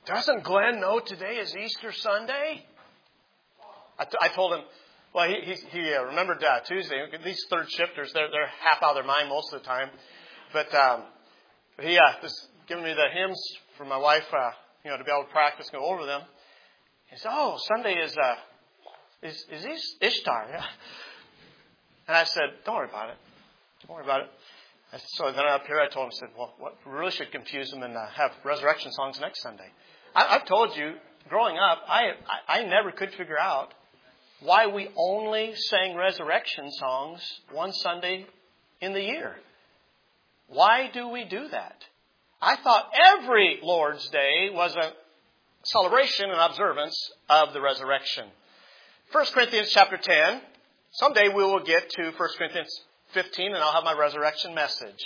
doesn't Glenn know today is Easter Sunday? I told him, well, he remembered Tuesday. These third shifters, they're half out of their mind most of the time. But he was giving me the hymns for my wife, to be able to practice and go over them. He said, oh, Sunday is Ishtar. Yeah. And I said, don't worry about it. Don't worry about it. So then up here I told him, I said, well, we really should confuse them and have resurrection songs next Sunday. I've told you, growing up, I never could figure out why we only sang resurrection songs one Sunday in the year. Why do we do that? I thought every Lord's Day was a celebration and observance of the resurrection. 1 Corinthians chapter 10. Someday we will get to 1 Corinthians 15 and I'll have my resurrection message.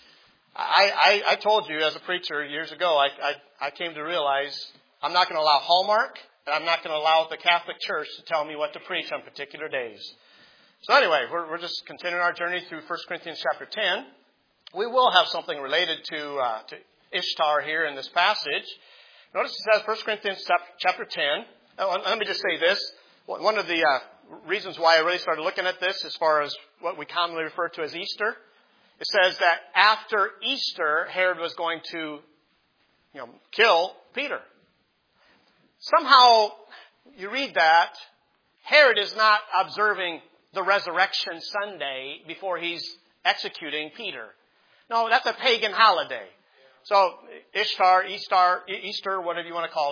I told you as a preacher years ago, I came to realize I'm not going to allow Hallmark and I'm not going to allow the Catholic Church to tell me what to preach on particular days. So anyway, we're just continuing our journey through 1 Corinthians chapter 10. We will have something related to Ishtar here in this passage. Notice it says 1 Corinthians chapter 10. Let me just say this. One of the reasons why I really started looking at this as far as what we commonly refer to as Easter, it says that after Easter, Herod was going to kill Peter. Somehow, you read that, Herod is not observing the resurrection Sunday before he's executing Peter. No, that's a pagan holiday. So, Ishtar, Easter, whatever you want to call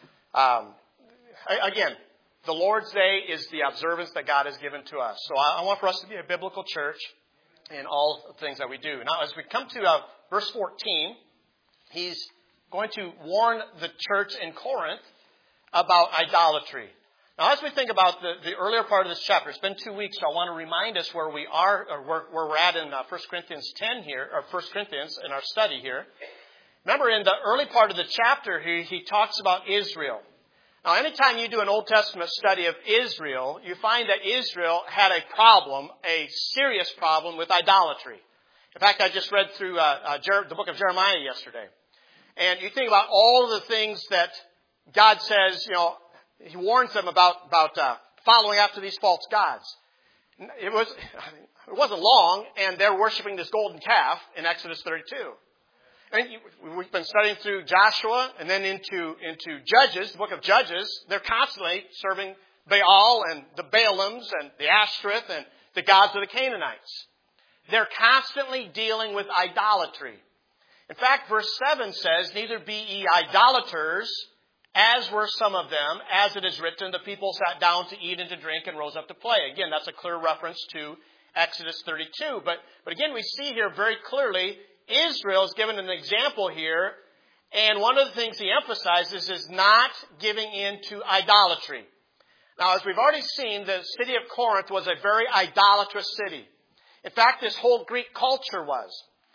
it. Again, the Lord's Day is the observance that God has given to us. So I want for us to be a biblical church in all the things that we do. Now, as we come to verse 14, he's going to warn the church in Corinth about idolatry. Now, as we think about the earlier part of this chapter, it's been 2 weeks, so I want to remind us where we are, or where we're at in 1 Corinthians 10 here, or 1 Corinthians in our study here. Remember, in the early part of the chapter, he talks about Israel. Now, anytime you do an Old Testament study of Israel, you find that Israel had a problem, a serious problem with idolatry. In fact, I just read through the book of Jeremiah yesterday. And you think about all of the things that God says, He warns them about following after these false gods. It wasn't long, and they're worshiping this golden calf in Exodus 32. And we've been studying through Joshua and then into Judges, the book of Judges. They're constantly serving Baal and the Baalims and the Ashtoreth and the gods of the Canaanites. They're constantly dealing with idolatry. In fact, verse 7 says, neither be ye idolaters, as were some of them, as it is written, the people sat down to eat and to drink and rose up to play. Again, that's a clear reference to Exodus 32. But again, we see here very clearly Israel is given an example here, and one of the things he emphasizes is not giving in to idolatry. Now, as we've already seen, the city of Corinth was a very idolatrous city. In fact, this whole Greek culture was.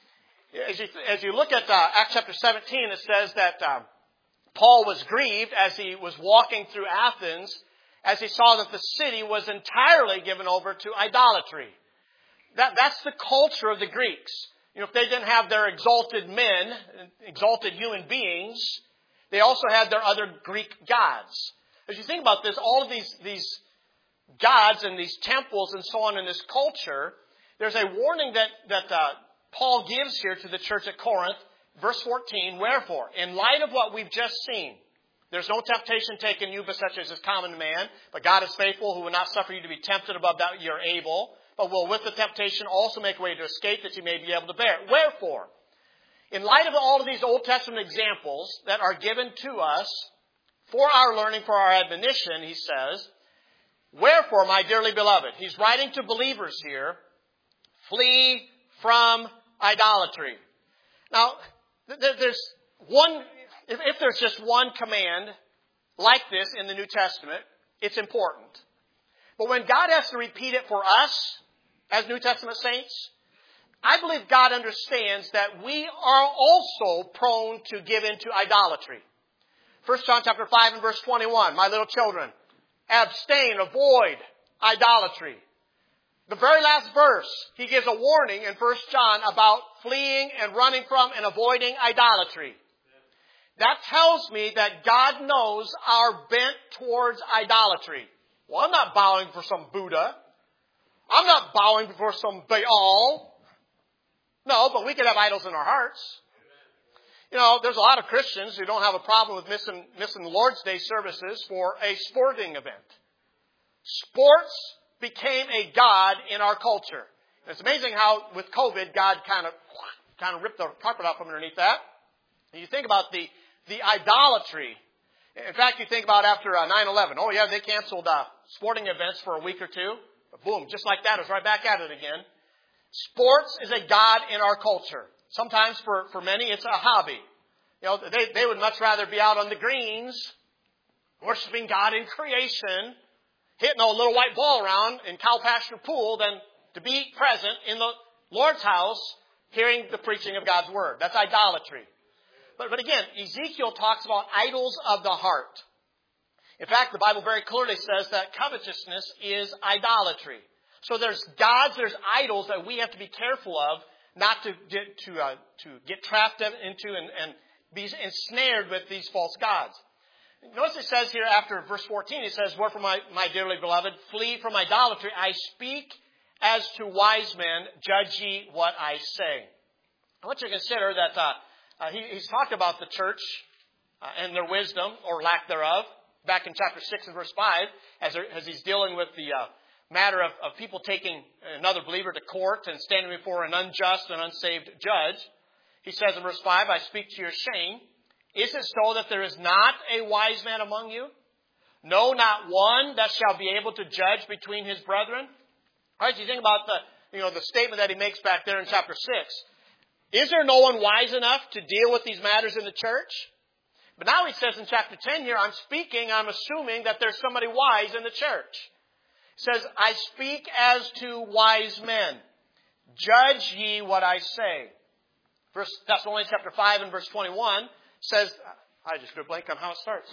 As you look at Acts chapter 17, it says that Paul was grieved as he was walking through Athens, as he saw that the city was entirely given over to idolatry. That's the culture of the Greeks. If they didn't have their exalted men, exalted human beings, they also had their other Greek gods. As you think about this, all of these gods and these temples and so on in this culture, there's a warning that Paul gives here to the church at Corinth, verse 14, wherefore, in light of what we've just seen, there's no temptation taken you but such as is common to man, but God is faithful, who will not suffer you to be tempted above that you're able, but will with the temptation also make a way to escape that you may be able to bear it. Wherefore, in light of all of these Old Testament examples that are given to us for our learning, for our admonition, he says, wherefore, my dearly beloved, he's writing to believers here, flee from idolatry. Now, there's one, if there's just one command like this in the New Testament, it's important. But when God has to repeat it for us, as New Testament saints, I believe God understands that we are also prone to give into idolatry. 1 John chapter 5 and verse 21, my little children, abstain, avoid idolatry. The very last verse, he gives a warning in 1 John about fleeing and running from and avoiding idolatry. that tells me that God knows our bent towards idolatry. Well, I'm not bowing for some Buddha. I'm not bowing before some Baal. No, but we can have idols in our hearts. You know, there's a lot of Christians who don't have a problem with missing the Lord's Day services for a sporting event. Sports became a god in our culture. And it's amazing how, with COVID, God kind of ripped the carpet out from underneath that. And you think about the idolatry. In fact, you think about after 9/11. Oh, yeah, they canceled sporting events for a week or two. But boom, just like that, it's right back at it again. Sports is a god in our culture. Sometimes for many, it's a hobby. You know, they would much rather be out on the greens, worshiping God in creation, hitting a little white ball around in cow pasture pool than to be present in the Lord's house, hearing the preaching of God's word. That's idolatry. But again, Ezekiel talks about idols of the heart. In fact, the Bible very clearly says that covetousness is idolatry. So there's gods, there's idols that we have to be careful of, not to get trapped into and be ensnared with these false gods. Notice it says here after verse 14, it says, "Wherefore, my dearly beloved, flee from idolatry. I speak as to wise men, judge ye what I say." I want you to consider that he's talked about the church and their wisdom, or lack thereof, back in chapter 6 and verse 5, as he's dealing with the matter of people taking another believer to court and standing before an unjust and unsaved judge. He says in verse 5, "I speak to your shame. Is it so that there is not a wise man among you? No, not one that shall be able to judge between his brethren?" All right, you think about the statement that he makes back there in chapter 6. Is there no one wise enough to deal with these matters in the church? But now he says in chapter 10 here, I'm assuming that there's somebody wise in the church. He says, "I speak as to wise men. Judge ye what I say." 1 Thessalonians chapter 5 and verse 21 says, I just drew a blank on how it starts.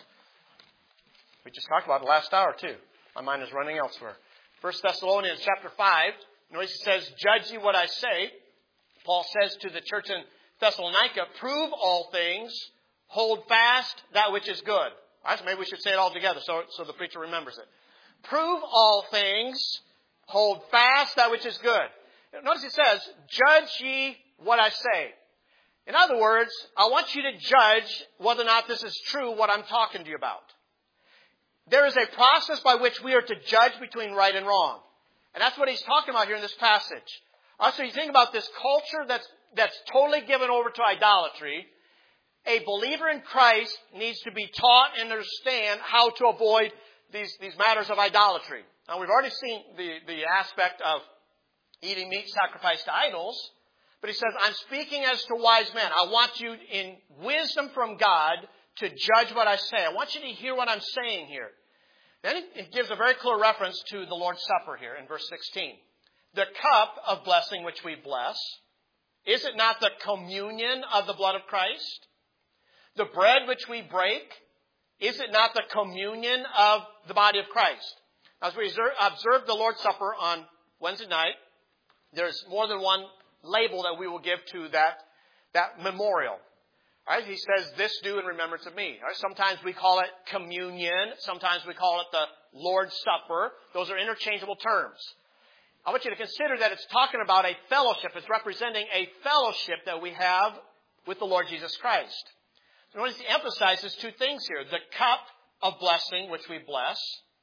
We just talked about it last hour too. My mind is running elsewhere. 1 Thessalonians chapter 5, notice it says, "Judge ye what I say." Paul says to the church in Thessalonica, "Prove all things, hold fast that which is good." All right, so maybe we should say it all together so the preacher remembers it. Prove all things, hold fast that which is good. Notice it says, "Judge ye what I say." In other words, I want you to judge whether or not this is true, what I'm talking to you about. There is a process by which we are to judge between right and wrong. And that's what he's talking about here in this passage. Also, you think about this culture that's totally given over to idolatry. A believer in Christ needs to be taught and understand how to avoid these matters of idolatry. Now, we've already seen the aspect of eating meat sacrificed to idols. But he says, I'm speaking as to wise men. I want you in wisdom from God to judge what I say. I want you to hear what I'm saying here. Then it gives a very clear reference to the Lord's Supper here in verse 16. "The cup of blessing which we bless, is it not the communion of the blood of Christ? The bread which we break, is it not the communion of the body of Christ?" As we observe the Lord's Supper on Wednesday night, there's more than one label that we will give to that memorial. All right, he says, "This do in remembrance of me." All right, sometimes we call it communion. Sometimes we call it the Lord's Supper. Those are interchangeable terms. I want you to consider that it's talking about a fellowship. It's representing a fellowship that we have with the Lord Jesus Christ. So notice he emphasizes two things here. The cup of blessing which we bless,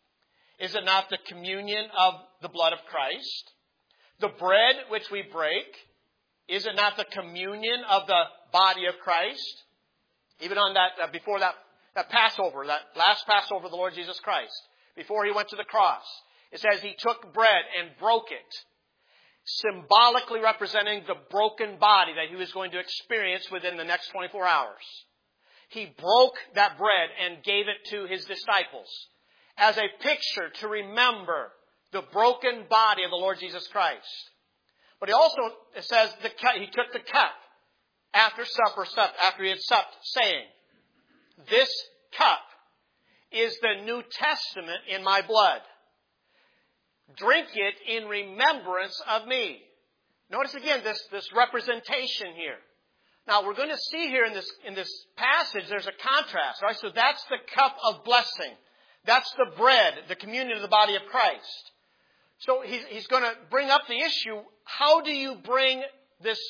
is it not the communion of the blood of Christ? The bread which we break, is it not the communion of the body of Christ? Even on that, before that Passover, that last Passover of the Lord Jesus Christ, before he went to the cross, it says he took bread and broke it, symbolically representing the broken body that he was going to experience within the next 24 hours. He broke that bread and gave it to his disciples as a picture to remember the broken body of the Lord Jesus Christ. But it says he took the cup after supper, after he had supped, saying, "This cup is the New Testament in my blood. Drink it in remembrance of me." Notice again this representation here. Now, we're going to see here in this passage, there's a contrast, right? So that's the cup of blessing. That's the bread, the communion of the body of Christ. So he's going to bring up the issue, how do you bring this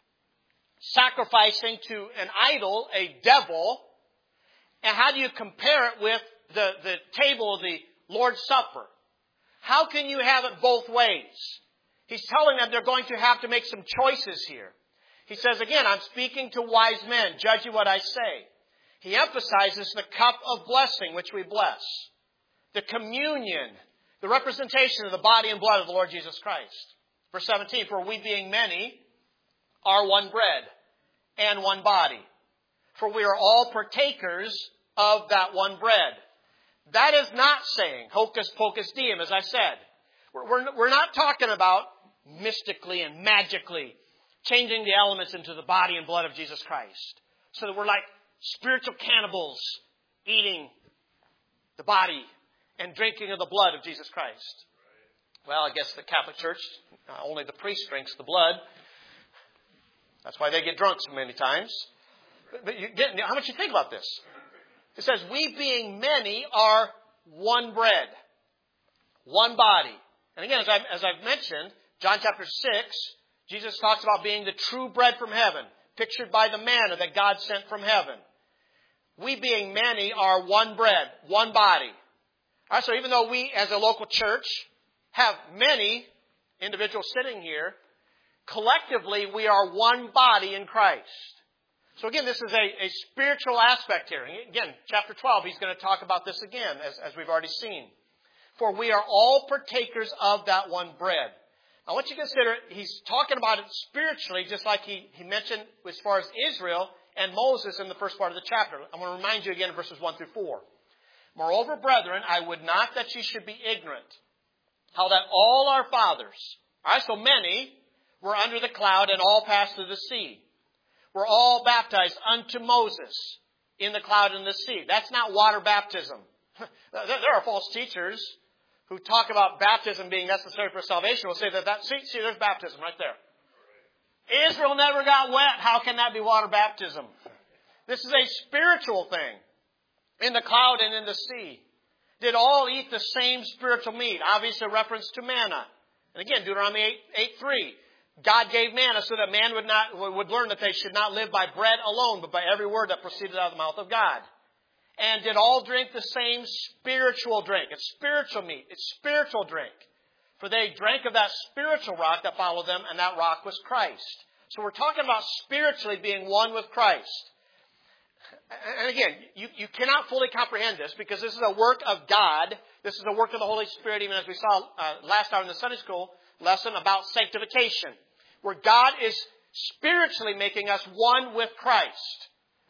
sacrificing to an idol, a devil, and how do you compare it with the table of the Lord's Supper? How can you have it both ways? He's telling them they're going to have to make some choices here. He says, again, I'm speaking to wise men. Judge you what I say. He emphasizes the cup of blessing, which we bless. The communion, the representation of the body and blood of the Lord Jesus Christ. Verse 17, for we being many are one bread and one body. For we are all partakers of that one bread. That is not saying hocus pocus diem, as I said. We're not talking about mystically and magically changing the elements into the body and blood of Jesus Christ. So that we're like spiritual cannibals eating the body and drinking of the blood of Jesus Christ. Well, I guess the Catholic Church, only the priest drinks the blood. That's why they get drunk so many times. But how much you think about this? It says, we being many are one bread, one body. And again, as I've mentioned, John chapter 6, Jesus talks about being the true bread from heaven, pictured by the manna that God sent from heaven. We being many are one bread, one body. All right, so even though we as a local church have many individuals sitting here, collectively we are one body in Christ. So again, this is a spiritual aspect here. Again, chapter 12, he's going to talk about this again, as we've already seen. For we are all partakers of that one bread. I want you to consider, he's talking about it spiritually, just like he mentioned as far as Israel and Moses in the first part of the chapter. I'm going to remind you again of verses 1 through 4. Moreover, brethren, I would not that ye should be ignorant, how that all our fathers, all right, so many, were under the cloud and all passed through the sea. Were all baptized unto Moses in the cloud and the sea. That's not water baptism. There are false teachers who talk about baptism being necessary for salvation will say see, there's baptism right there. Israel never got wet. How can that be water baptism? This is a spiritual thing. In the cloud and in the sea. Did all eat the same spiritual meat? Obviously a reference to manna. And again, Deuteronomy 8:3. God gave manna so that man would learn that they should not live by bread alone, but by every word that proceeded out of the mouth of God. And did all drink the same spiritual drink? It's spiritual meat. It's spiritual drink. For they drank of that spiritual rock that followed them, and that rock was Christ. So we're talking about spiritually being one with Christ. And again, you cannot fully comprehend this because this is a work of God. This is a work of the Holy Spirit, even as we saw last hour in the Sunday school lesson about sanctification, where God is spiritually making us one with Christ.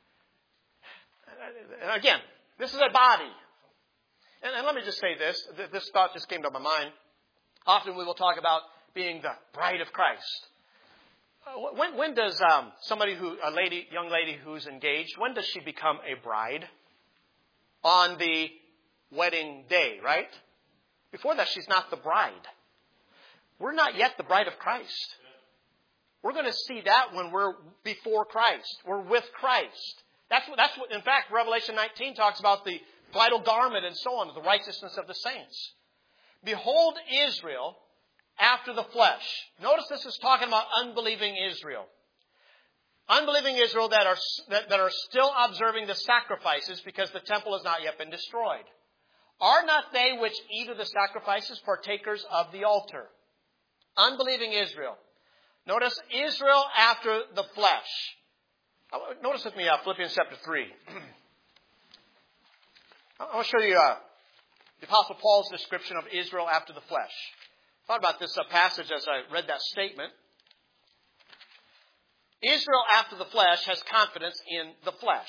And again, this is a body. And let me just say this. This thought just came to my mind. Often we will talk about being the bride of Christ. When does young lady who's engaged, when does she become a bride? On the wedding day, right? Before that, she's not the bride. We're not yet the bride of Christ. We're going to see that when we're before Christ. We're with Christ. That's what, in fact, Revelation 19 talks about the bridal garment and so on, the righteousness of the saints. Behold Israel after the flesh. Notice this is talking about unbelieving Israel. Unbelieving Israel that are still observing the sacrifices because the temple has not yet been destroyed. Are not they which eat of the sacrifices partakers of the altar? Unbelieving Israel. Notice Israel after the flesh. Notice with me Philippians chapter 3. I want to show you the Apostle Paul's description of Israel after the flesh. I thought about this passage as I read that statement. Israel after the flesh has confidence in the flesh.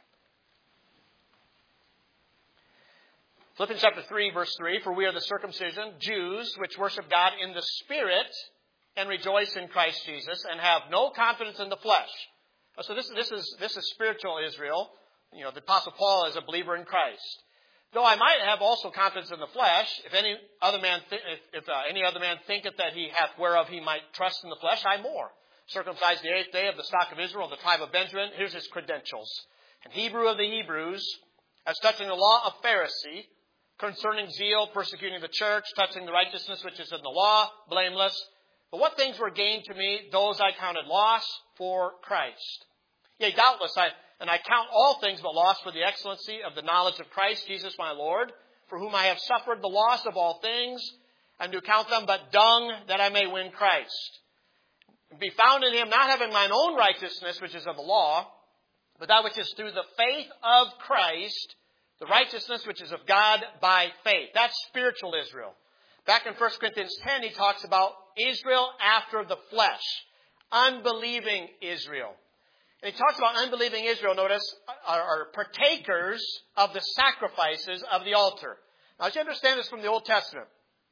Philippians chapter 3, verse 3, for we are the circumcision, Jews, which worship God in the Spirit and rejoice in Christ Jesus and have no confidence in the flesh. So this is spiritual Israel. You know, the Apostle Paul is a believer in Christ. Though I might have also confidence in the flesh, if any other man thinketh that he hath whereof he might trust in the flesh, I more. circumcised the 8th day, of the stock of Israel, the tribe of Benjamin. Here's his credentials. And Hebrew of the Hebrews, as touching the law, a Pharisee, concerning zeal, persecuting the church, touching the righteousness which is in the law, blameless. But what things were gained to me, those I counted loss for Christ. Yea, doubtless, I count all things but loss for the excellency of the knowledge of Christ Jesus my Lord, for whom I have suffered the loss of all things, and do count them but dung, that I may win Christ. And be found in him, not having mine own righteousness, which is of the law, but that which is through the faith of Christ, the righteousness which is of God by faith. That's spiritual Israel. Back in 1 Corinthians 10, he talks about Israel after the flesh, unbelieving Israel. And he talks about unbelieving Israel, notice, are partakers of the sacrifices of the altar. Now, as you understand this from the Old Testament,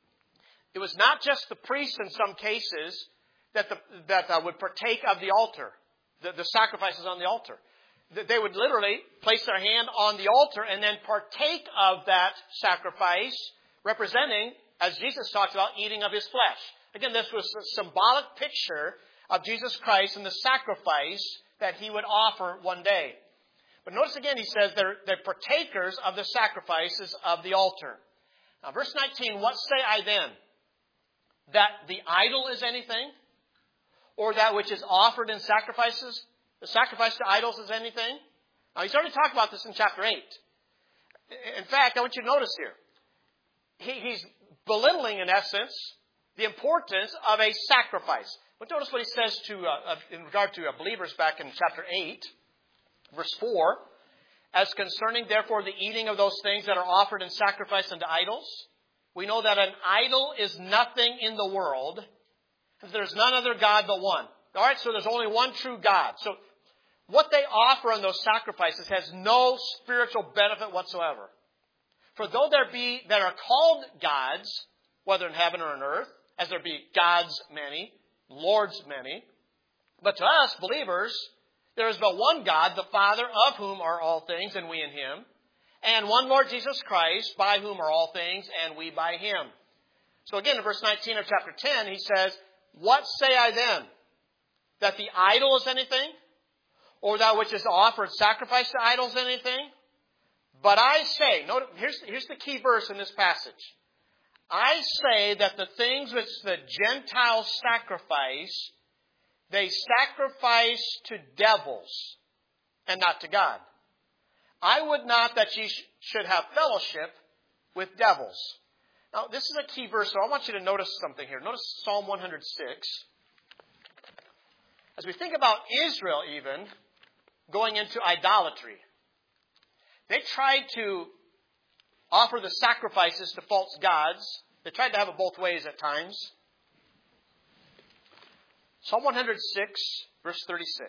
it was not just the priests in some cases that would partake of the altar, the sacrifices on the altar. They would literally place their hand on the altar and then partake of that sacrifice, representing, as Jesus talks about, eating of his flesh. Again, this was a symbolic picture of Jesus Christ and the sacrifice that he would offer one day. But notice again, he says they're partakers of the sacrifices of the altar. Now, verse 19, what say I then? That the idol is anything? Or that which is offered in sacrifices? The sacrifice to idols is anything? Now, he's already talked about this in chapter 8. In fact, I want you to notice here. He's belittling, in essence, the importance of a sacrifice. But notice what he says in regard to believers back in chapter 8, verse 4. As concerning, therefore, the eating of those things that are offered in sacrifice unto idols, we know that an idol is nothing in the world, and there's none other God but one. All right, so there's only one true God. So what they offer on those sacrifices has no spiritual benefit whatsoever. For though there be that are called gods, whether in heaven or on earth, as there be gods many, lords many, but to us, believers, there is but one God, the Father, of whom are all things, and we in him, and one Lord Jesus Christ, by whom are all things, and we by him. So again, in verse 19 of chapter 10, he says, what say I then? That the idol is anything? Or that which is offered sacrifice to idols anything? But I say, note, here's the key verse in this passage. I say that the things which the Gentiles sacrifice, they sacrifice to devils and not to God. I would not that ye should have fellowship with devils. Now, this is a key verse, so I want you to notice something here. Notice Psalm 106. As we think about Israel even going into idolatry, they tried to offer the sacrifices to false gods. They tried to have it both ways at times. Psalm 106, verse 36.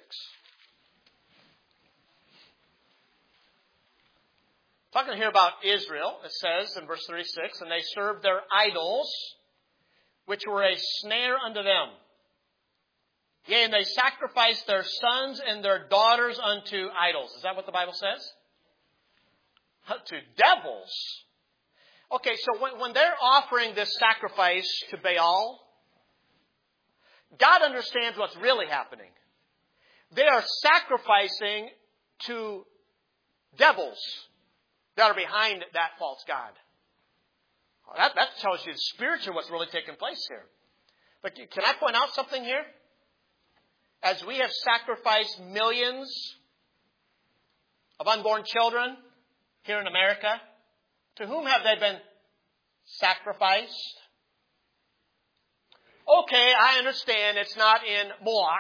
Talking here about Israel, it says in verse 36, and they served their idols, which were a snare unto them. Yea, and they sacrificed their sons and their daughters unto idols. Is that what the Bible says? To devils. Okay, so when they're offering this sacrifice to Baal, God understands what's really happening. They are sacrificing to devils that are behind that false god. That tells you spiritually what's really taking place here. But can I point out something here? As we have sacrificed millions of unborn children here in America, to whom have they been sacrificed? Okay, I understand it's not in Moloch.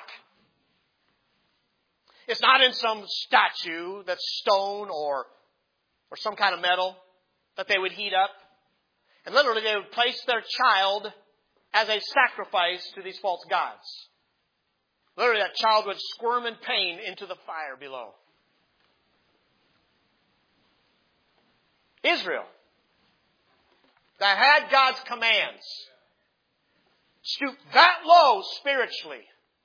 It's not in some statue that's stone or some kind of metal that they would heat up. And literally they would place their child as a sacrifice to these false gods. Literally that child would squirm in pain into the fire below. Israel, that had God's commands, stooped that low spiritually.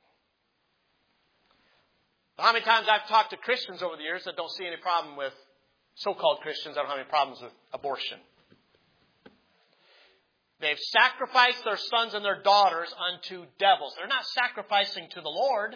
How many times I've talked to Christians over the years that don't see any problem with so-called Christians that don't have any problems with abortion. They've sacrificed their sons and their daughters unto devils. They're not sacrificing to the Lord.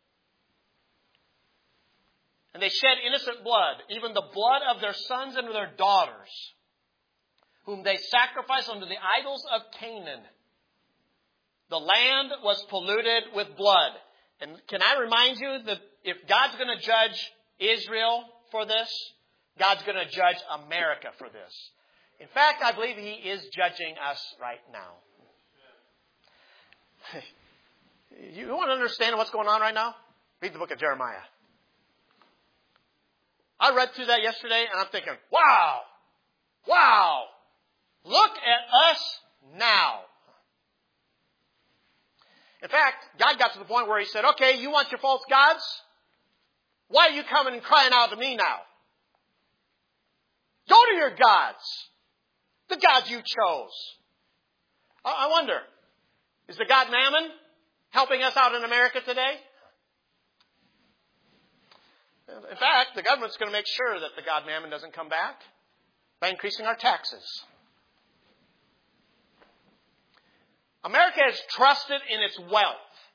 And they shed innocent blood, even the blood of their sons and their daughters, whom they sacrificed unto the idols of Canaan. The land was polluted with blood. And can I remind you that if God's going to judge Israel for this, God's going to judge America for this. In fact, I believe He is judging us right now. You want to understand what's going on right now? Read the book of Jeremiah. I read through that yesterday and I'm thinking, wow, look at us now. In fact, God got to the point where He said, okay, you want your false gods? Why are you coming and crying out to me now? Go to your gods. The gods you chose. I wonder, is the God Mammon helping us out in America today? In fact, the government's going to make sure that the God Mammon doesn't come back by increasing our taxes. America is trusted in its wealth.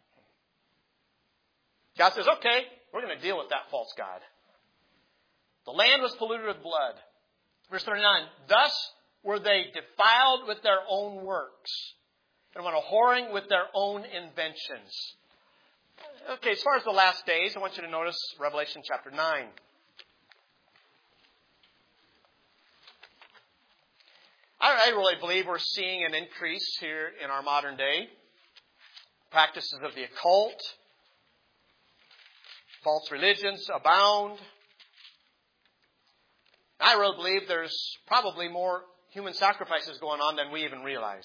God says, okay, we're going to deal with that false god. The land was polluted with blood. Verse 39, thus were they defiled with their own works, and went a-whoring with their own inventions. Okay, as far as the last days, I want you to notice Revelation chapter 9. I really believe we're seeing an increase here in our modern day. Practices of the occult, false religions abound. I really believe there's probably more human sacrifices going on than we even realize.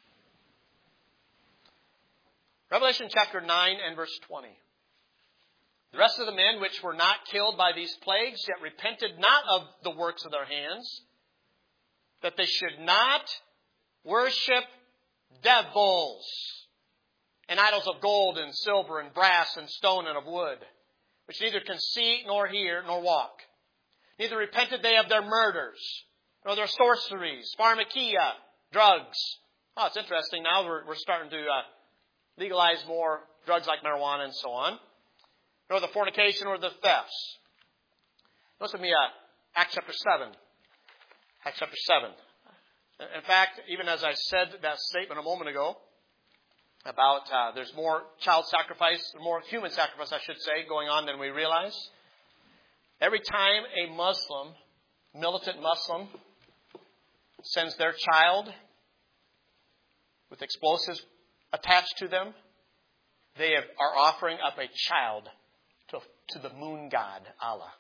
Revelation chapter 9 and verse 20. The rest of the men which were not killed by these plagues, yet repented not of the works of their hands, that they should not worship devils and idols of gold and silver and brass and stone and of wood, which neither can see nor hear nor walk. Neither repented they of their murders, nor their sorceries, pharmakia, drugs. Oh, it's interesting. Now we're starting to legalize more drugs like marijuana and so on. Nor the fornication or the thefts. Notice with me Acts chapter 7. Acts chapter 7. In fact, even as I said that statement a moment ago about there's more child sacrifice, more human sacrifice, I should say, going on than we realize. Every time a Muslim, militant Muslim, sends their child with explosives attached to them, they are offering up a child to the moon god, Allah.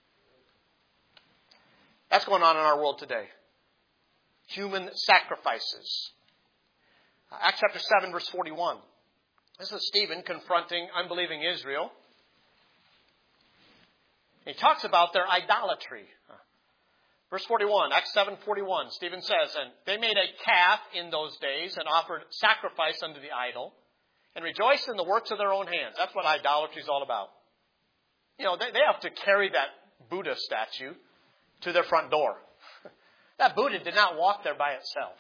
That's going on in our world today. Human sacrifices. Acts chapter 7, verse 41. This is Stephen confronting unbelieving Israel. He talks about their idolatry. Verse 41, Acts 7:41, Stephen says, and they made a calf in those days and offered sacrifice unto the idol and rejoiced in the works of their own hands. That's what idolatry is all about. You know, they have to carry that Buddha statue to their front door. That Buddha did not walk there by itself.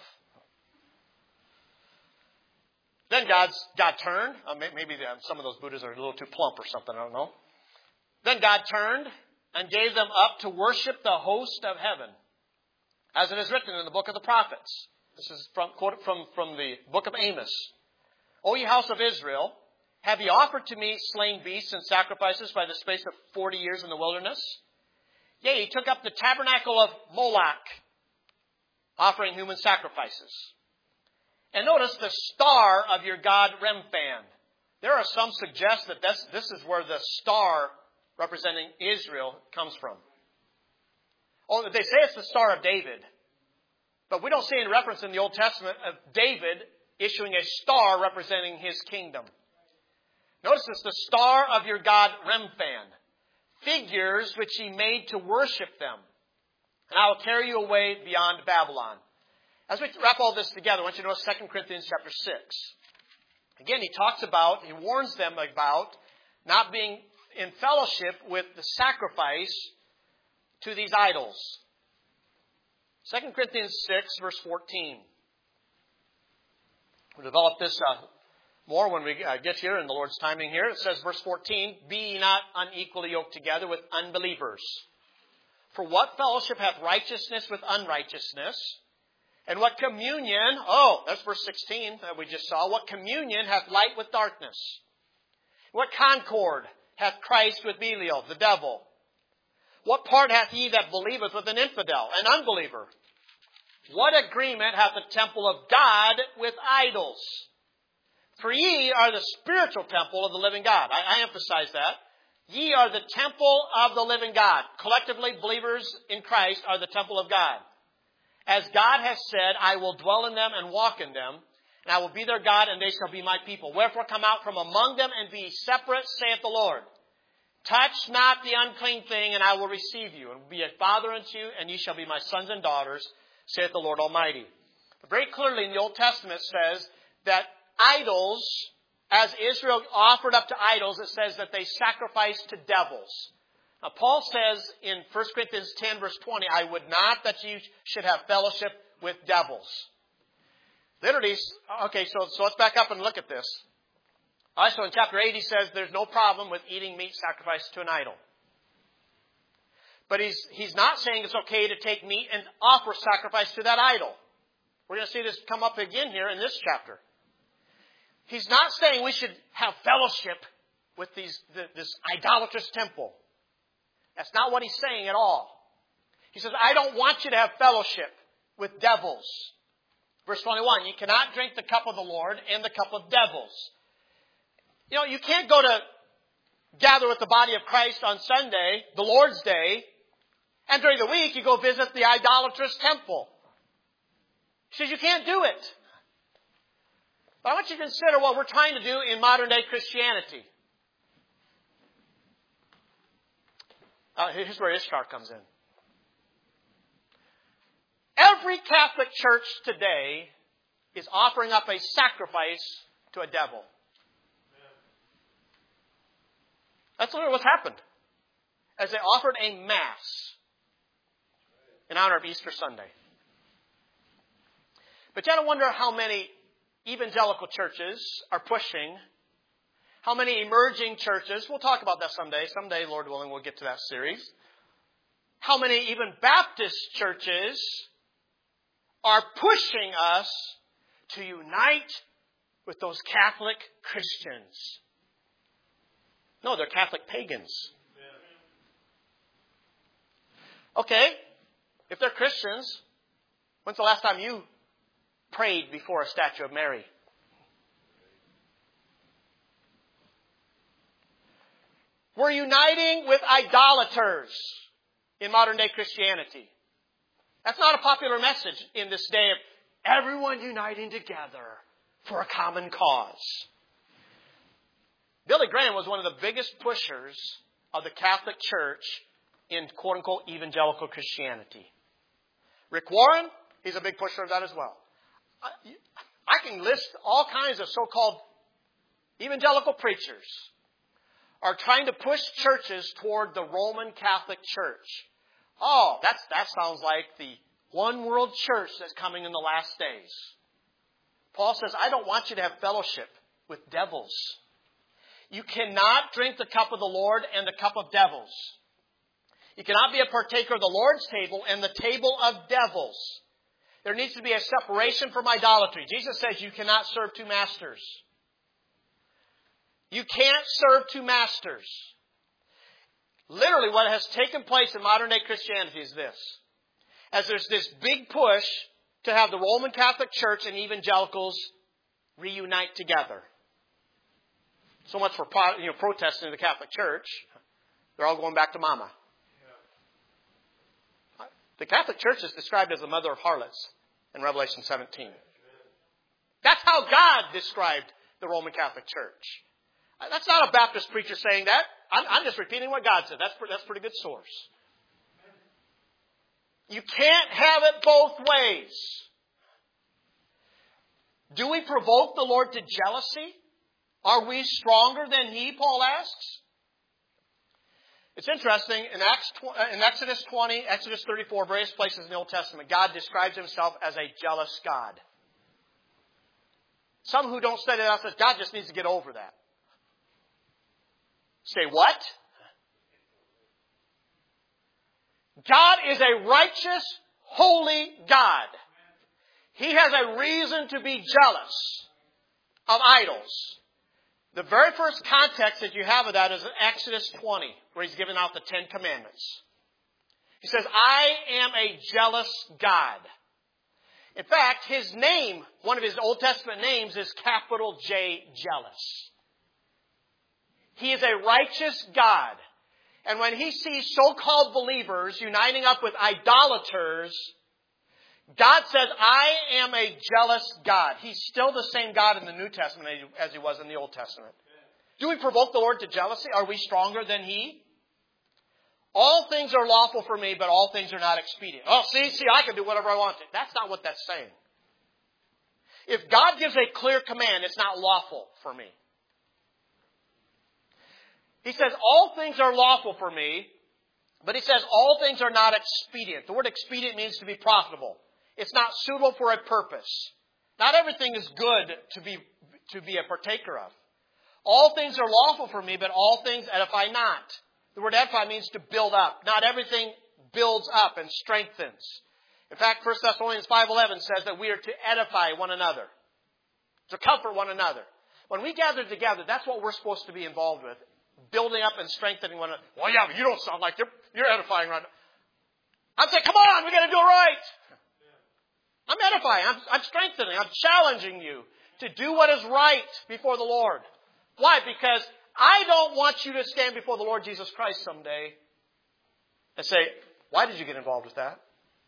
Then God turned. Maybe some of those Buddhas are a little too plump or something, I don't know. Then God turned and gave them up to worship the host of heaven, as it is written in the book of the prophets. This is quoted from the book of Amos. O ye house of Israel, have ye offered to me slain beasts and sacrifices by the space of 40 years in the wilderness? Yea, ye took up the tabernacle of Moloch, offering human sacrifices. And notice the star of your god Remphan. There are some suggest that this is where the star representing Israel comes from. Oh, they say it's the Star of David. But we don't see any reference in the Old Testament of David issuing a star representing his kingdom. Notice it's the star of your god Remphan. Figures which he made to worship them. And I will carry you away beyond Babylon. As we wrap all this together, I want you to notice 2 Corinthians chapter 6. Again, he warns them about not being in fellowship with the sacrifice to these idols. 2 Corinthians 6, verse 14. We'll develop this more when we get here in the Lord's timing here. It says, verse 14, be ye not unequally yoked together with unbelievers. For what fellowship hath righteousness with unrighteousness? And what communion, that's verse 16 that we just saw. What communion hath light with darkness? What concord hath Christ with Belial, the devil? What part hath he that believeth with an infidel, an unbeliever? What agreement hath the temple of God with idols? For ye are the spiritual temple of the living God. I emphasize that. Ye are the temple of the living God. Collectively, believers in Christ are the temple of God. As God has said, I will dwell in them and walk in them, and I will be their God, and they shall be my people. Wherefore come out from among them and be separate, saith the Lord. Touch not the unclean thing, and I will receive you, and be a father unto you, and ye shall be my sons and daughters, saith the Lord Almighty. Very clearly in the Old Testament says that idols, as Israel offered up to idols, it says that they sacrificed to devils. Now, Paul says in 1 Corinthians 10, verse 20, I would not that you should have fellowship with devils. Literally, okay, so let's back up and look at this. Also, in chapter 8, he says there's no problem with eating meat sacrificed to an idol. But he's not saying it's okay to take meat and offer sacrifice to that idol. We're going to see this come up again here in this chapter. He's not saying we should have fellowship with this idolatrous temple. That's not what he's saying at all. He says, I don't want you to have fellowship with devils. Verse 21, you cannot drink the cup of the Lord and the cup of devils. You know, you can't go to gather with the body of Christ on Sunday, the Lord's Day, and during the week you go visit the idolatrous temple. He says you can't do it. But I want you to consider what we're trying to do in modern day Christianity. Here's where Ishtar comes in. Every Catholic church today is offering up a sacrifice to a devil. That's literally what's happened. As they offered a Mass in honor of Easter Sunday. But you got to wonder how many evangelical churches are pushing, how many emerging churches, we'll talk about that someday. Someday, Lord willing, we'll get to that series. How many even Baptist churches are pushing us to unite with those Catholic Christians. No, they're Catholic pagans. Okay, if they're Christians, when's the last time you prayed before a statue of Mary? We're uniting with idolaters in modern day Christianity. That's not a popular message in this day of everyone uniting together for a common cause. Billy Graham was one of the biggest pushers of the Catholic Church in quote-unquote evangelical Christianity. Rick Warren, he's a big pusher of that as well. I can list all kinds of so-called evangelical preachers are trying to push churches toward the Roman Catholic Church. Oh, that sounds like the one world church that's coming in the last days. Paul says, I don't want you to have fellowship with devils. You cannot drink the cup of the Lord and the cup of devils. You cannot be a partaker of the Lord's table and the table of devils. There needs to be a separation from idolatry. Jesus says you cannot serve two masters. You can't serve two masters. Literally, what has taken place in modern day Christianity is this. As there's this big push to have the Roman Catholic Church and evangelicals reunite together. So much for protesting in the Catholic Church. They're all going back to Mama. The Catholic Church is described as the mother of harlots in Revelation 17. That's how God described the Roman Catholic Church. That's not a Baptist preacher saying that. I'm just repeating what God said. That's a pretty good source. You can't have it both ways. Do we provoke the Lord to jealousy? Are we stronger than He, Paul asks? It's interesting, in Exodus 20, Exodus 34, various places in the Old Testament, God describes Himself as a jealous God. Some who don't study that says God just needs to get over that. Say what? God is a righteous, holy God. He has a reason to be jealous of idols. The very first context that you have of that is in Exodus 20, where He's giving out the 10 Commandments. He says, I am a jealous God. In fact, His name, one of His Old Testament names, is capital J, jealous. He is a righteous God. And when He sees so-called believers uniting up with idolaters, God says, I am a jealous God. He's still the same God in the New Testament as He was in the Old Testament. Do we provoke the Lord to jealousy? Are we stronger than He? All things are lawful for me, but all things are not expedient. Oh, see, I can do whatever I want to. That's not what that's saying. If God gives a clear command, it's not lawful for me. He says, all things are lawful for me, but He says, all things are not expedient. The word expedient means to be profitable. It's not suitable for a purpose. Not everything is good to be a partaker of. All things are lawful for me, but all things edify not. The word edify means to build up. Not everything builds up and strengthens. In fact, 1 Thessalonians 5:11 says that we are to edify one another, to comfort one another. When we gather together, that's what we're supposed to be involved with. Building up and strengthening one another. Well, yeah, but you don't sound like you're edifying right now. I'm saying, come on, we got to do it right. I'm edifying. I'm strengthening. I'm challenging you to do what is right before the Lord. Why? Because I don't want you to stand before the Lord Jesus Christ someday and say, why did you get involved with that?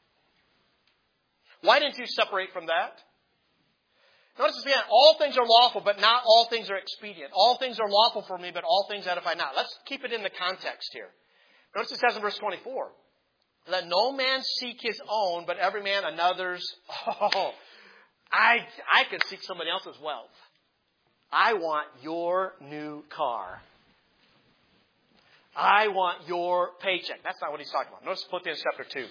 Why didn't you separate from that? Notice again, all things are lawful, but not all things are expedient. All things are lawful for me, but all things edify not. Let's keep it in the context here. Notice it says in verse 24, let no man seek his own, but every man another's. Oh, I could seek somebody else's wealth. I want your new car. I want your paycheck. That's not what he's talking about. Notice Philippians chapter 2.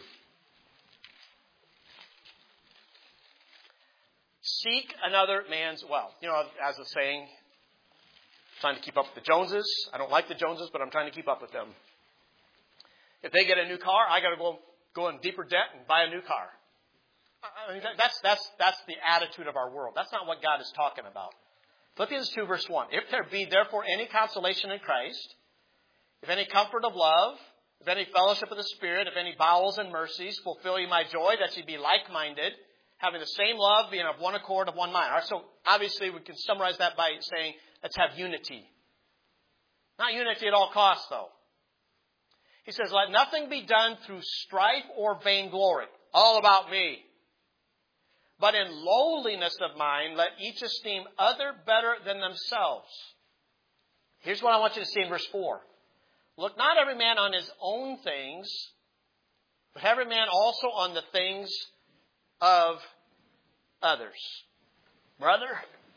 Seek another man's wealth. You know, as a saying, trying to keep up with the Joneses. I don't like the Joneses, but I'm trying to keep up with them. If they get a new car, I got to go in deeper debt and buy a new car. I mean, that's the attitude of our world. That's not what God is talking about. Philippians 2, verse 1. If there be therefore any consolation in Christ, if any comfort of love, if any fellowship of the Spirit, if any bowels and mercies, fulfill ye my joy, that ye be like-minded, having the same love, being of one accord, of one mind. All right, so obviously we can summarize that by saying, let's have unity. Not unity at all costs, though. He says, let nothing be done through strife or vainglory. All about me. But in lowliness of mind, let each esteem other better than themselves. Here's what I want you to see in verse 4. Look not every man on his own things, but every man also on the things of others. Brother,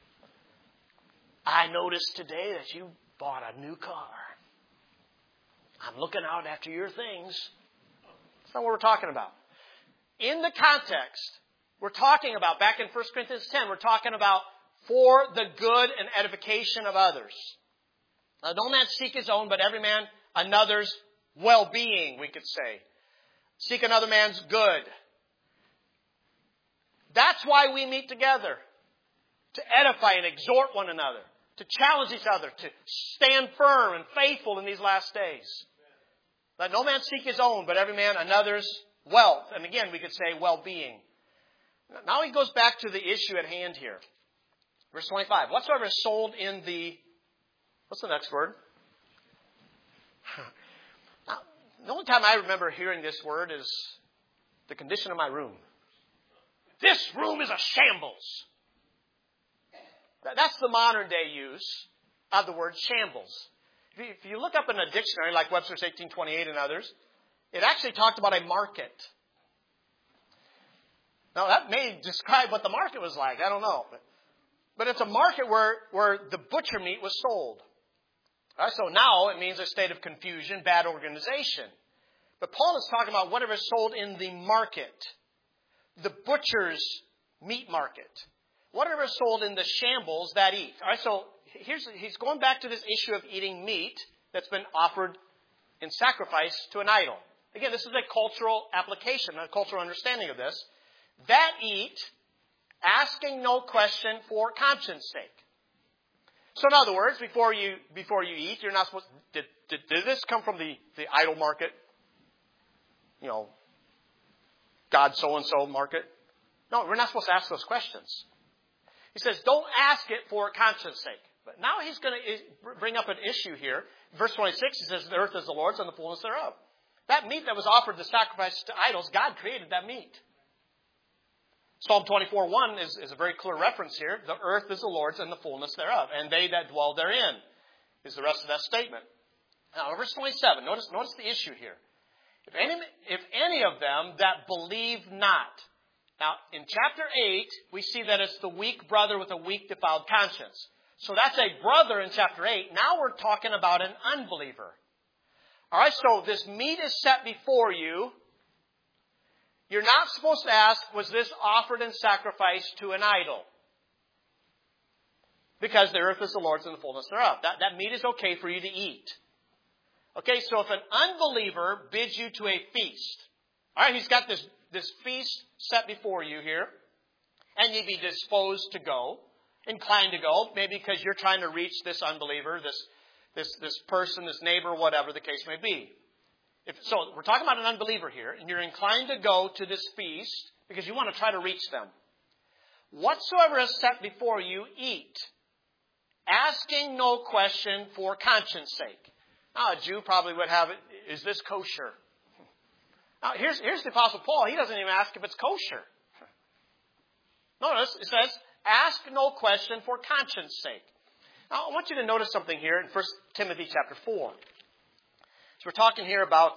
I noticed today that you bought a new car. I'm looking out after your things. That's not what we're talking about. In the context, we're talking about, back in 1 Corinthians 10, we're talking about for the good and edification of others. No man seek his own, but every man another's well-being, we could say. Seek another man's good. That's why we meet together. To edify and exhort one another. To challenge each other. To stand firm and faithful in these last days. Let no man seek his own, but every man another's wealth. And again, we could say well-being. Now he goes back to the issue at hand here. Verse 25. Whatsoever is sold in the... What's the next word? Now, the only time I remember hearing this word is the condition of my room. This room is a shambles. That's the modern day use of the word shambles. If you look up in a dictionary like Webster's 1828 and others, it actually talked about a market. Now that may describe what the market was like. I don't know. But it's a market where the butcher meat was sold. All right, so now it means a state of confusion, bad organization. But Paul is talking about whatever is sold in the market. The butcher's meat market. whatever is sold in the shambles that eat. All right, so he's going back to this issue of eating meat that's been offered in sacrifice to an idol. Again, this is a cultural application, a cultural understanding of this. That eat, asking no question for conscience sake. So in other words, before you eat, you're not supposed did this come from the idol market? You know, God so-and-so market? No, we're not supposed to ask those questions. He says, don't ask it for conscience sake. But now he's going to bring up an issue here. Verse 26, he says, the earth is the Lord's and the fullness thereof. That meat that was offered to sacrifice to idols, God created that meat. Psalm 24:1 is a very clear reference here. The earth is the Lord's and the fullness thereof, and they that dwell therein is the rest of that statement. Now, verse 27, notice the issue here. If any of them that believe not. Now, in chapter 8, we see that it's the weak brother with a weak, defiled conscience. So that's a brother in chapter 8. Now we're talking about an unbeliever. All right, so this meat is set before you. You're not supposed to ask, was this offered in sacrifice to an idol? Because the earth is the Lord's and the fullness thereof. That meat is okay for you to eat. Okay, so if an unbeliever bids you to a feast, all right, he's got this feast set before you here, and you'd be disposed to go, inclined to go, maybe because you're trying to reach this unbeliever, this person, this neighbor, whatever the case may be. So we're talking about an unbeliever here, and you're inclined to go to this feast because you want to try to reach them. Whatsoever is set before you, eat, asking no question for conscience sake. Now, a Jew probably would have it, is this kosher? Now, here's the Apostle Paul. He doesn't even ask if it's kosher. Notice, it says, ask no question for conscience sake. Now, I want you to notice something here in 1 Timothy chapter 4. So we're talking here about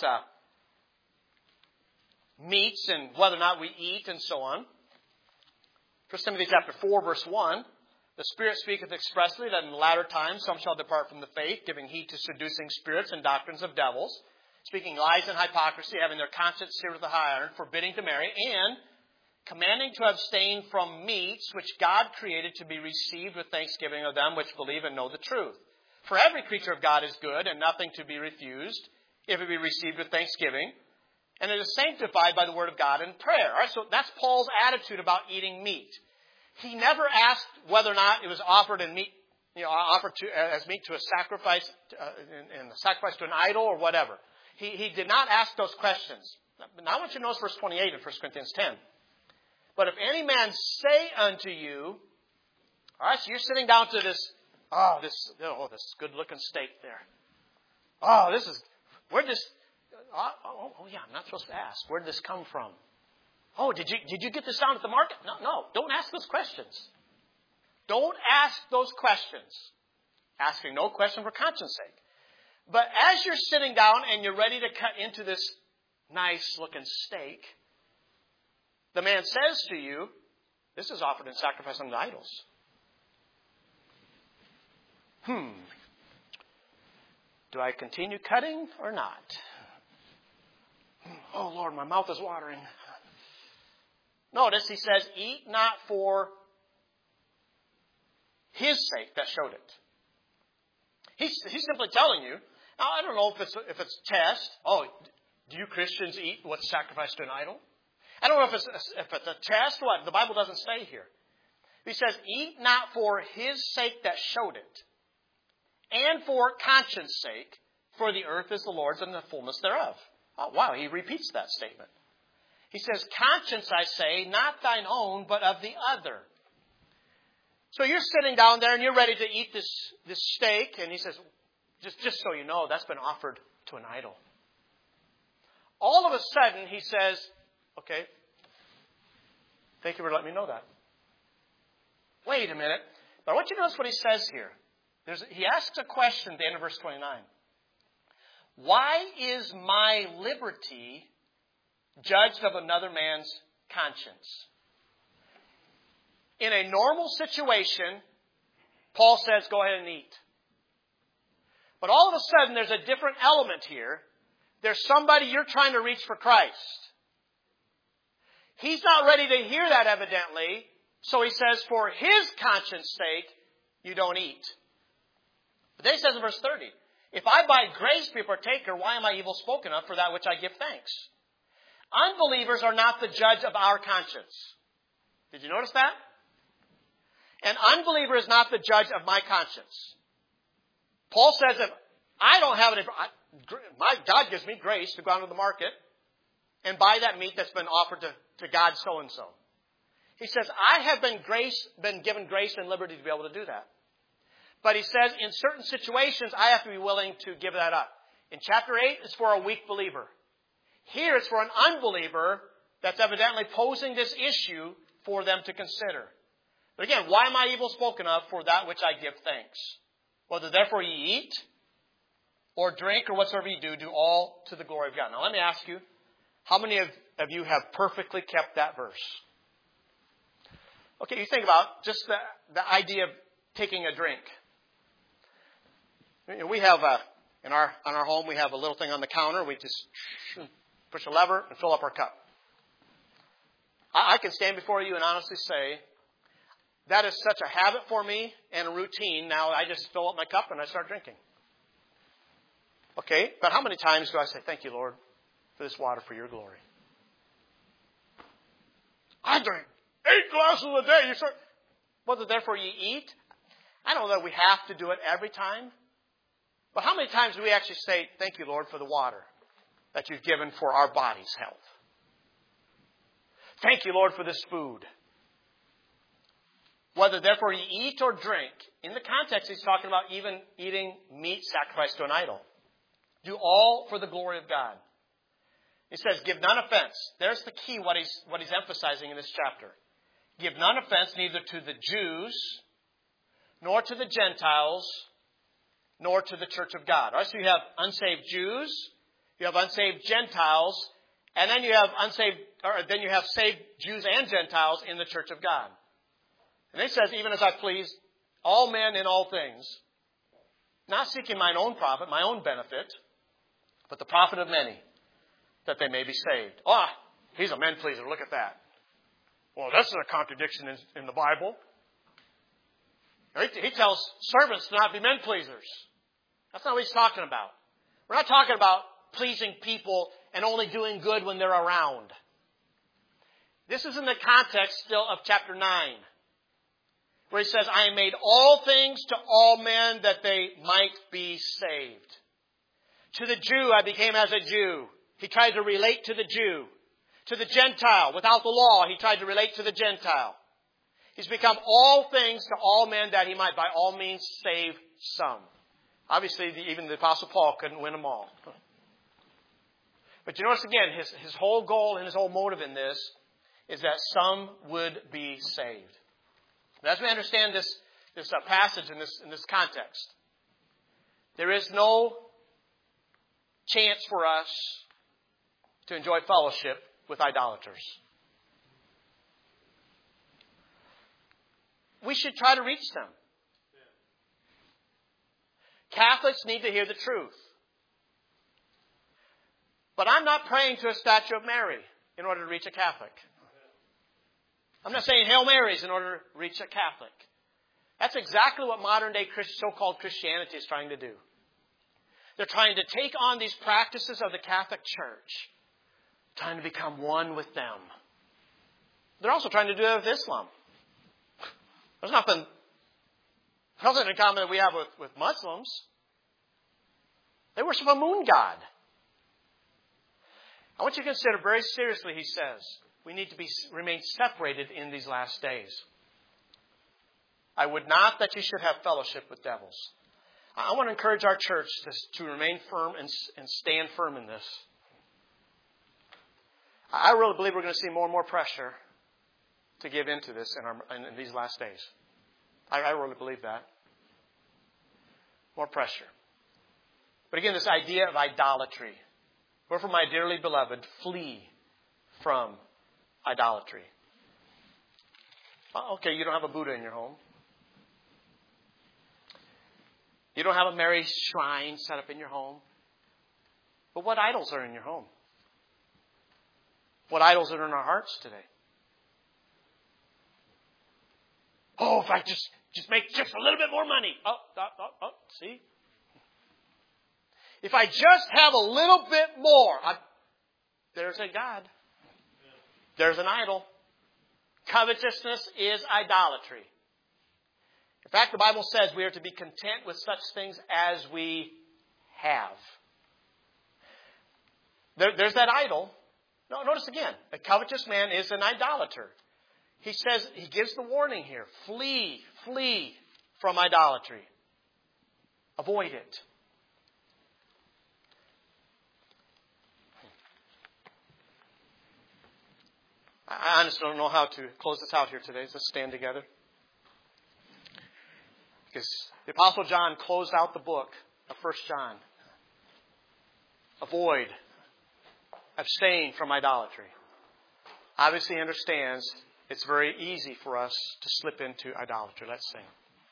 meats and whether or not we eat and so on. 1 Timothy chapter 4, verse 1. The Spirit speaketh expressly that in the latter times some shall depart from the faith, giving heed to seducing spirits and doctrines of devils, speaking lies and hypocrisy, having their conscience seared with a high iron, forbidding to marry, and commanding to abstain from meats which God created to be received with thanksgiving of them which believe and know the truth. For every creature of God is good, and nothing to be refused, if it be received with thanksgiving, and it is sanctified by the word of God in prayer. All right, so that's Paul's attitude about eating meat. He never asked whether or not it was offered in meat, offered as meat to a sacrifice, in a sacrifice to an idol or whatever. He did not ask those questions. Now I want you to notice verse 28 in 1 Corinthians 10. But if any man say unto you, all right, so you're sitting down to this good looking steak there. Oh, where'd this, yeah, I'm not supposed to ask. Where'd this come from? Oh, did you get this down at the market? No, don't ask those questions. Don't ask those questions. Asking no question for conscience sake. But as you're sitting down and you're ready to cut into this nice looking steak, the man says to you, this is offered in sacrifice unto idols. Do I continue cutting or not? Oh, Lord, my mouth is watering. Notice he says, eat not for his sake that showed it. He's simply telling you. Now, I don't know if it's test. Oh, do you Christians eat what's sacrificed to an idol? I don't know if it's a test. What? The Bible doesn't say here. He says, eat not for his sake that showed it, and for conscience sake, for the earth is the Lord's and the fullness thereof. Oh, wow, he repeats that statement. He says, conscience, I say, not thine own, but of the other. So you're sitting down there and you're ready to eat this steak, and he says, just so you know, that's been offered to an idol. All of a sudden, he says, okay, thank you for letting me know that. Wait a minute. But I want you to notice what he says here. He asks a question at the end of verse 29. Why is my liberty judged of another man's conscience? In a normal situation, Paul says, go ahead and eat. But all of a sudden, there's a different element here. There's somebody you're trying to reach for Christ. He's not ready to hear that, evidently. So he says, for his conscience sake, you don't eat. But then he says in verse 30, if I by grace be a partaker, why am I evil spoken of for that which I give thanks? Unbelievers are not the judge of our conscience. Did you notice that? An unbeliever is not the judge of my conscience. Paul says that I don't have my God gives me grace to go out to the market and buy that meat that's been offered to God so-and-so. He says, I have been given grace and liberty to be able to do that. But he says, in certain situations, I have to be willing to give that up. In chapter 8, it's for a weak believer. Here, it's for an unbeliever that's evidently posing this issue for them to consider. But again, why am I evil spoken of for that which I give thanks? Whether therefore ye eat or drink or whatsoever you do, do all to the glory of God. Now let me ask you, how many of you have perfectly kept that verse? Okay, you think about just the idea of taking a drink. We have on our home, we have a little thing on the counter. We just push a lever and fill up our cup. I can stand before you and honestly say, that is such a habit for me and a routine. Now I just fill up my cup and I start drinking. Okay, but how many times do I say, thank you, Lord, for this water for your glory? I drink 8 glasses a day. Whether therefore you eat. I don't know that we have to do it every time. But how many times do we actually say, thank you, Lord, for the water that you've given for our body's health? Thank you, Lord, for this food. Whether therefore you eat or drink. In the context, he's talking about even eating meat sacrificed to an idol. Do all for the glory of God. He says, give none offense. There's the key, what he's emphasizing in this chapter. Give none offense neither to the Jews, nor to the Gentiles, nor to the church of God. All right, so you have unsaved Jews, you have unsaved Gentiles, and then you have saved Jews and Gentiles in the church of God. And he says, even as I please all men in all things, not seeking mine own profit, my own benefit, but the profit of many, that they may be saved. He's a men pleaser. Look at that. Well, that's a contradiction in the Bible. He tells servants to not be men pleasers. That's not what he's talking about. We're not talking about pleasing people and only doing good when they're around. This is in the context still of chapter 9, where he says, I made all things to all men that they might be saved. To the Jew I became as a Jew. He tried to relate to the Jew. To the Gentile, without the law, he tried to relate to the Gentile. He's become all things to all men that he might by all means save some. Obviously, even the Apostle Paul couldn't win them all. But you notice again, his whole goal and his whole motive in this is that some would be saved. But as we understand this passage in this context, there is no chance for us to enjoy fellowship with idolaters. We should try to reach them. Catholics need to hear the truth. But I'm not praying to a statue of Mary in order to reach a Catholic. I'm not saying Hail Marys in order to reach a Catholic. That's exactly what modern day so-called Christianity is trying to do. They're trying to take on these practices of the Catholic Church, trying to become one with them. They're also trying to do that with Islam. There's nothing in common that we have with Muslims. They worship a moon god. I want you to consider very seriously, he says, we need to remain separated in these last days. I would not that you should have fellowship with devils. I want to encourage our church to remain firm and stand firm in this. I really believe we're going to see more and more pressure to give into this in these last days. I really believe that. More pressure. But again, this idea of idolatry. Wherefore, my dearly beloved, flee from idolatry. Okay, you don't have a Buddha in your home. You don't have a Mary shrine set up in your home. But what idols are in your home? What idols are in our hearts today? Oh, if I just make just a little bit more money. See? If I just have a little bit more, there's a God. There's an idol. Covetousness is idolatry. In fact, the Bible says we are to be content with such things as we have. There's that idol. No, notice again, a covetous man is an idolater. He says, he gives the warning here. Flee from idolatry. Avoid it. I honestly don't know how to close this out here today. So let's stand together. Because the Apostle John closed out the book of 1 John. Avoid. Abstain from idolatry. Obviously he understands it's very easy for us to slip into idolatry. Let's sing.